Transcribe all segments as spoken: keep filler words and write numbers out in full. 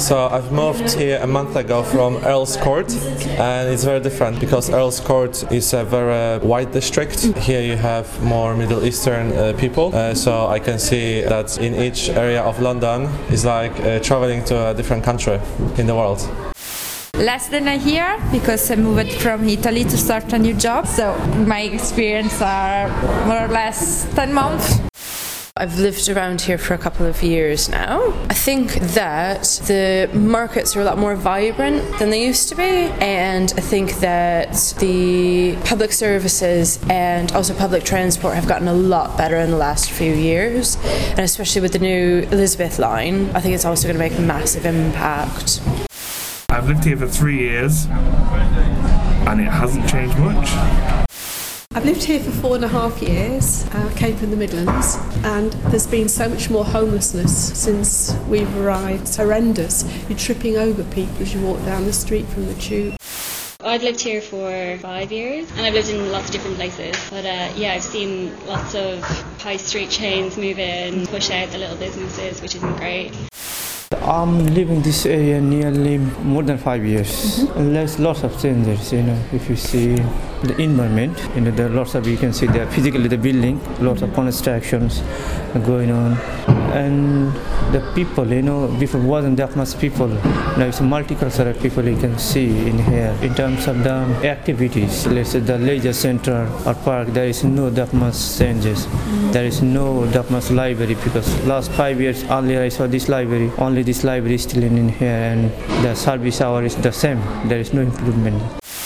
So I've moved here a month ago from Earl's Court, and it's very different because Earl's Court is a very white district. Here you have more Middle Eastern uh, people, uh, so I can see that in each area of London is like uh, traveling to a different country in the world. Less than a year because I moved from Italy to start a new job, so my experience are more or less ten months. I've lived around here for a couple of years now. I think that the markets are a lot more vibrant than they used to be, and I think that the public services and also public transport have gotten a lot better in the last few years, and especially with the new Elizabeth line, I think it's also going to make a massive impact. I've lived here for three years and it hasn't changed much. I've lived here for four and a half years. I uh, came from the Midlands, and there's been so much more homelessness since we've arrived. It's horrendous. You're tripping over people as you walk down the street from the tube. I've lived here for five years and I've lived in lots of different places, but uh, yeah, I've seen lots of high street chains move in, push out the little businesses, which isn't great. I'm living this area nearly more than five years. Mm-hmm. And there's lots of changes, you know, if you see the environment, you know, there are lots of, you can see there physically the building, lots of constructions going on. And the people, you know, before wasn't that much people. Now it's multicultural people you can see in here. In terms of the activities, let's say the leisure center or park, there is no that much changes. Mm-hmm. There is no that much library because last five years earlier I saw this library, only this library is still in, in here, and the service hour is the same. There is no improvement.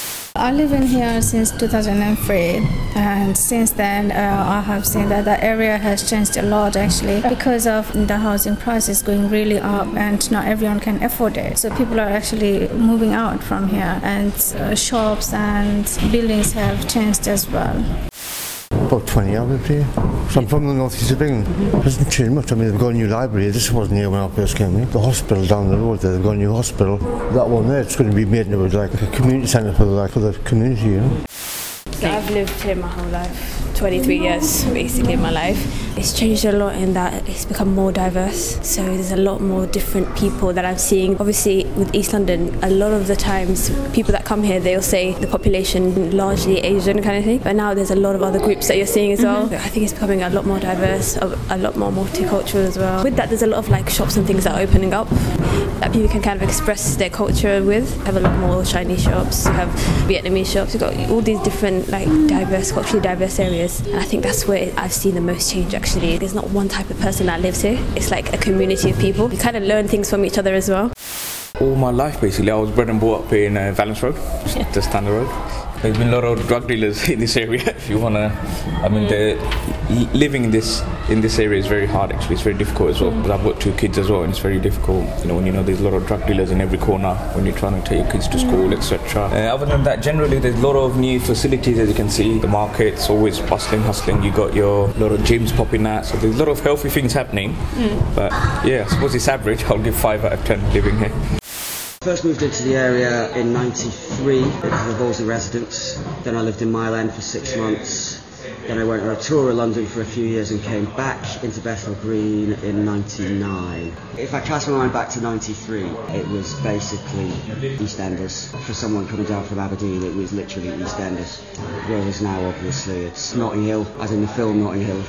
I live in here since two thousand three, and since then uh, I have seen that the area has changed a lot actually because of the housing prices going really up and not everyone can afford it. So people are actually moving out from here, and uh, shops and buildings have changed as well. About twenty I've lived here. So I'm from the north east of England. It hasn't changed much. I mean, they've got a new library. This wasn't here when I first came here. The hospital down the road there, they've got a new hospital. That one there, it's going to be made into like a community centre for the, like, for the community, you know. So I've lived here my whole life, twenty-three years basically in my life. It's changed a lot in that it's become more diverse, so there's a lot more different people that I'm seeing. Obviously with East London, a lot of the times people that come here, they'll say the population largely Asian kind of thing, but now there's a lot of other groups that you're seeing as well. Mm-hmm. I think it's becoming a lot more diverse, a lot more multicultural as well. With that, there's a lot of like shops and things that are opening up that people can kind of express their culture with. You have a lot more Chinese shops, you have Vietnamese shops, you've got all these different like diverse, culturally diverse areas, and I think that's where I've seen the most change actually. There's not one type of person that lives here, it's like a community of people. You kind of learn things from each other as well. All my life basically, I was bred and brought up in uh, Valence Road, yeah. Just down the road. There's been a lot of drug dealers in this area. If you wanna, I mean, mm. living in this in this area is very hard. Actually, it's very difficult as well. Mm. I've got two kids as well, and it's very difficult. You know, when you know there's a lot of drug dealers in every corner when you're trying to take your kids to school, et cetera. Uh, other than that, generally there's a lot of new facilities, as you can see. The market's always bustling, hustling. You got your lot of gyms popping out, so there's a lot of healthy things happening. Mm. But yeah, I suppose it's average. I'll give five out of ten living here. First moved into the area in ninety-three because of Wolseley residence. Then I lived in Mile End for six months. Then I went on a tour of London for a few years and came back into Bethnal Green in ninety-nine. If I cast my mind back to ninety-three, it was basically EastEnders. For someone coming down from Aberdeen, it was literally EastEnders. Whereas now, obviously, it's Notting Hill, as in the film Notting Hill.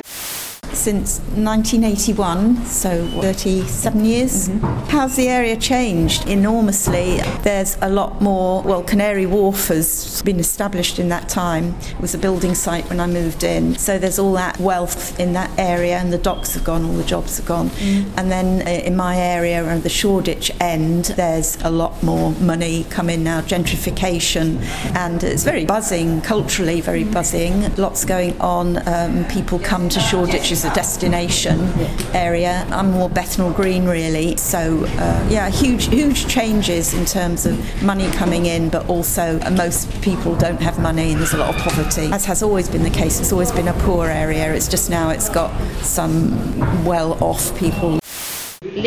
Since nineteen eighty-one, so thirty-seven years. Mm-hmm. How's the area changed? Enormously. There's a lot more, well, Canary Wharf has been established in that time. It was a building site when I moved in. So there's all that wealth in that area, and the docks have gone, all the jobs are gone. Mm. And then in my area, around the Shoreditch end, there's a lot more money coming now, gentrification, and it's very buzzing, culturally very buzzing. Lots going on. Um, people come to Shoreditch as a destination area. I'm more Bethnal Green really, so uh, yeah, huge huge changes in terms of money coming in, but also uh, most people don't have money and there's a lot of poverty, as has always been the case. It's always been a poor area, it's just now it's got some well-off people. Lived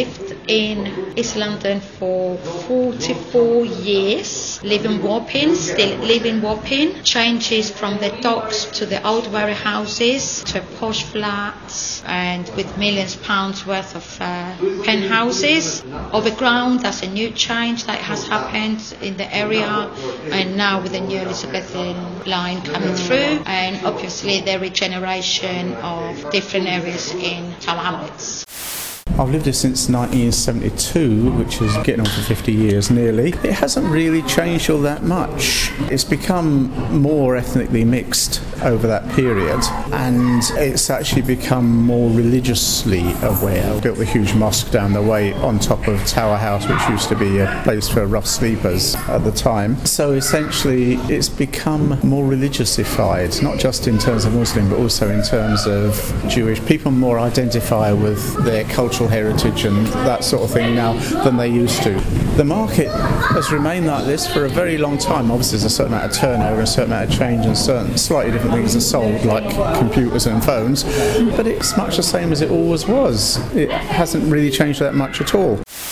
in East London for forty-four years, live in Wapping, still live in Wapping. Changes from the docks to the old warehouses to posh flats and with millions of pounds worth of uh, penthouses. Overground, that's a new change that has happened in the area, and now with the new Elizabethan line coming through, and obviously the regeneration of different areas in Tower Hamlets. I've lived here since nineteen seventy-two, which is getting on for fifty years nearly. It hasn't really changed all that much. It's become more ethnically mixed over that period, and it's actually become more religiously aware. We built a huge mosque down the way on top of Tower House, which used to be a place for rough sleepers at the time. So essentially it's become more religiousified, not just in terms of Muslim, but also in terms of Jewish. People more identify with their cultural heritage and that sort of thing now than they used to. The market has remained like this for a very long time. Obviously there's a certain amount of turnover, a certain amount of change, and certain slightly different things are sold, like computers and phones, but it's much the same as it always was. It hasn't really changed that much at all.